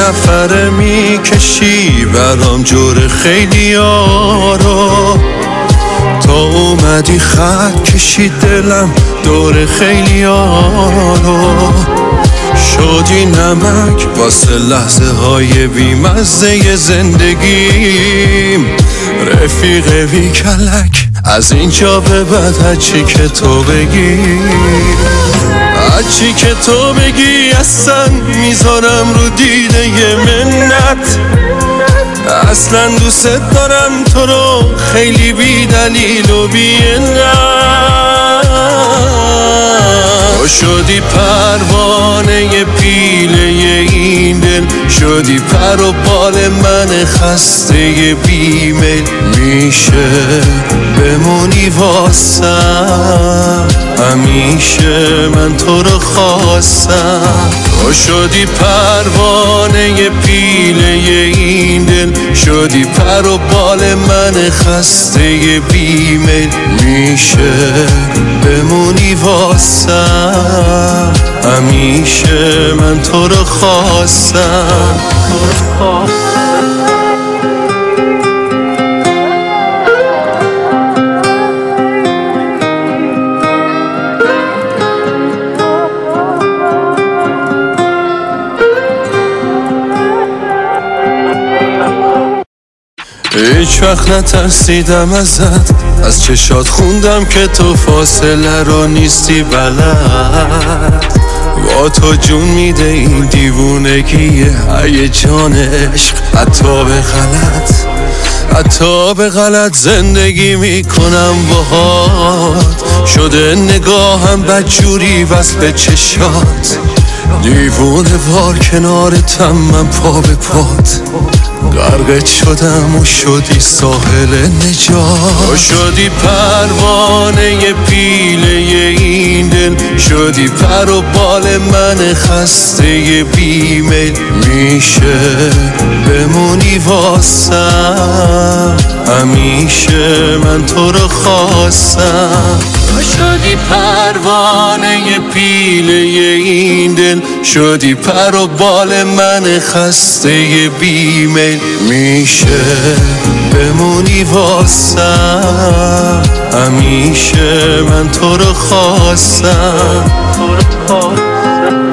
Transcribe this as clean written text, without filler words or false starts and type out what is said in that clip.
نفره میکشی برام جور خیلی رو. تا اومدی خط کشی دلم دور خیلی رو. شدی نمک واسه لحظه های بیمزه زندگیم. رفیق بی کلک از اینجا به بعد هرچی که تو بگی، هرچی که تو بگی اصلا میذارم رو دیده ی منت. اصلا دوست دارم تو رو خیلی بی دلیل و بی تو شدی پروانه پیله این دل، شدی پر و بال من خسته بیمیل. میشه بمونی واسم، همیشه من تو رو خواستم. تو شدی پروانه پیله این دل، شدی پر و بال من خسته بیمیل. میشه بمونی واسم، همیشه من تو رو خواستم. هیچ وقت نترسیدم ازت، از چشات خوندم که تو فاصله رو نیستی بلد. با تو جون میده این دیوونگیه هیجان عشق، حتی به غلط زندگی میکنم باهات. شده نگاهم بدجوری بس به چشات، دیوونه وار کنارتم من پا به پات. غرقت شدم و شدی ساحل نجات. تو شدی پروانه پیله این دل، شدی پر و بال من خسته بیمیل. میشه بمونی واسم، همیشه من تو رو خواستم. تو شدی پروانه پیله این دل، شدی پر و بال من خسته بیمیل. میشه بمونی واسم، همیشه من تو رو خواستم.